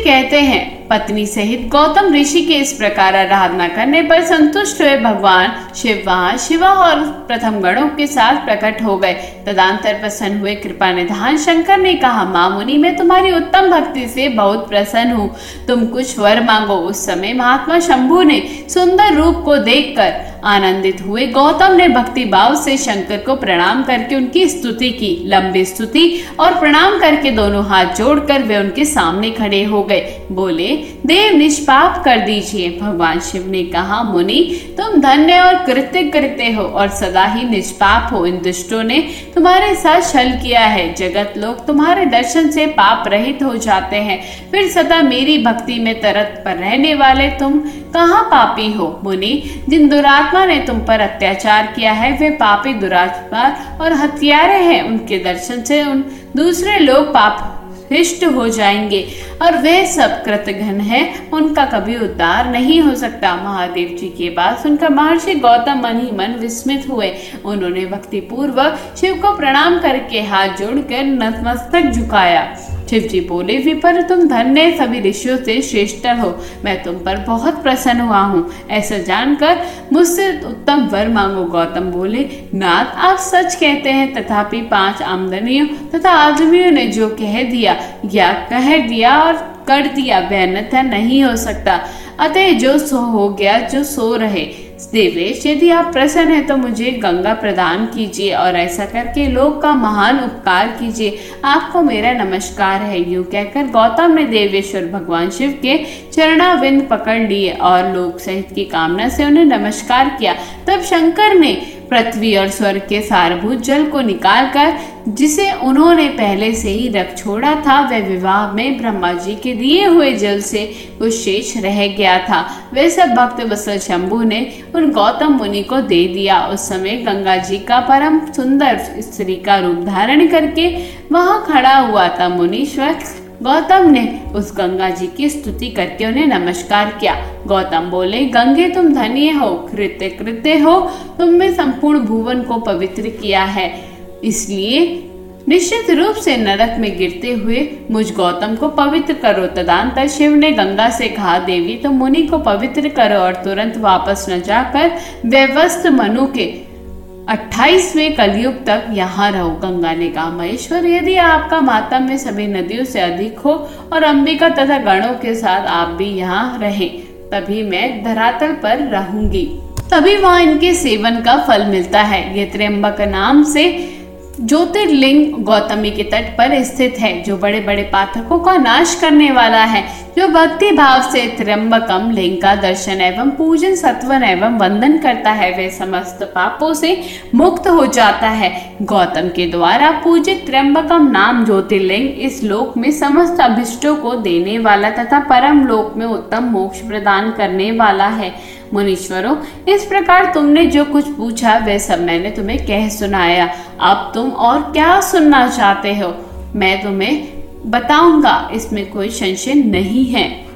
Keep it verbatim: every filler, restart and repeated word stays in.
कहते हैं, पत्नी सहित गौतम ऋषि के इस प्रकार आराधना करने पर संतुष्ट हुए भगवान शिव वहां शिवा और प्रथम गणों के साथ प्रकट हो गए। तदंतर प्रसन्न हुए कृपा निधान शंकर ने कहा, मां मुनि, मैं तुम्हारी उत्तम भक्ति से बहुत प्रसन्न हूँ। तुम कुछ वर मांगो। उस समय महात्मा शंभु ने सुंदर रूप को देखकर आनंदित हुए गौतम ने भक्ति भाव से शंकर को प्रणाम करके उनकी स्तुति की। लंबी स्तुति और प्रणाम करके दोनों हाथ जोड़कर वे उनके सामने खड़े हो गए। बोले, देव निष्पाप कर दीजिए। भगवान शिव ने कहा, मुनि, तुम धन्य और कृत्य कृत्य हो और सदा ही निष्पाप हो। इन दुष्टों ने तुम्हारे साथ छल किया है। जगत लोग तुम्हारे दर्शन से पाप रहित हो जाते हैं, फिर सदा मेरी भक्ति में तरत पर रहने वाले तुम कहाँ पापी हो। मुनि, जिन दुरात्मा ने तुम पर अत्याचार किया है वे पापी दुरात्मा और हत्यारे हैं। उनके दर्शन से उन दूसरे लोग पाप हिष्ट हो जाएंगे और वे सब कृतघ्न है, उनका कभी उद्धार नहीं हो सकता। महादेव जी की बात सुनकर महर्षि गौतम मन ही मन विस्मित हुए। उन्होंने भक्ति पूर्वक शिव को प्रणाम करके हाथ जोड़कर नतमस्तक झुकाया। शिव जी बोले, विपर, तुम धन्य सभी ऋषियों से श्रेष्ठ हो। मैं तुम पर बहुत प्रसन्न हुआ हूँ। ऐसा जानकर मुझसे उत्तम वर मांगो। गौतम बोले, नाथ, आप सच कहते हैं, तथापि पांच आमदनियों तथा आदमियों ने जो कह दिया या कह दिया और कर दिया वह अन्यथा नहीं हो सकता। अतः जो सो हो गया जो सो रहे। देवेश, यदि आप प्रसन्न हैं तो मुझे गंगा प्रदान कीजिए और ऐसा करके लोक का महान उपकार कीजिए। आपको मेरा नमस्कार है। यूं कहकर गौतम ने देवेश्वर भगवान शिव के चरणाविंद पकड़ लिए और लोक सहित की कामना से उन्हें नमस्कार किया। तब शंकर ने पृथ्वी और स्वर्ग के सारभूत जल को निकालकर, जिसे उन्होंने पहले से ही रख छोड़ा था, वह विवाह में ब्रह्मा जी के दिए हुए जल से कुछ शेष रह गया था, वे सब भक्त वत्सल शंभु ने उन गौतम मुनि को दे दिया। उस समय गंगा जी का परम सुंदर स्त्री का रूप धारण करके वहां खड़ा हुआ था। मुनीश्वर गौतम ने उस गंगा जी की स्तुति करके उन्हें नमस्कार किया। गौतम बोले, गंगे, तुम धन्य हो, कृत्य कृत्य हो, तुमने संपूर्ण भुवन को पवित्र किया है, इसलिए निश्चित रूप से नरक में गिरते हुए मुझ गौतम को पवित्र करो। तदंतर शिव ने गंगा से कहा, देवी, तुम मुनि को पवित्र करो और तुरंत वापस न जाकर व्यवस्थ मनु के अट्ठाईसवें कलयुग तक यहाँ रहो। गंगा ने कहा, महेश्वर, यदि आपका मातम में सभी नदियों से अधिक हो और अंबिका तथा गणों के साथ आप भी यहाँ रहें, तभी मैं धरातल पर रहूंगी। तभी वहाँ इनके सेवन का फल मिलता है। ये त्र्यंबक नाम से ज्योतिर्लिंग गौतमी के तट पर स्थित है, जो बड़े बड़े पातकों का नाश करने वाला है। जो भक्ति भाव से त्र्यंबकम लिंग का दर्शन एवं पूजन सत्वन एवं वंदन करता है, वे समस्त पापों से मुक्त हो जाता है। गौतम के द्वारा पूजित त्र्यंबकम नाम ज्योतिर्लिंग इस लोक में समस्त अभिष्टों को देने वाला तथा परम लोक में उत्तम मोक्ष प्रदान करने वाला है। मुनीश्वरों, इस प्रकार तुमने जो कुछ पूछा वह सब मैंने तुम्हें कह सुनाया। अब तुम और क्या सुनना चाहते हो मैं तुम्हें बताऊंगा, इसमें कोई संशय नहीं है।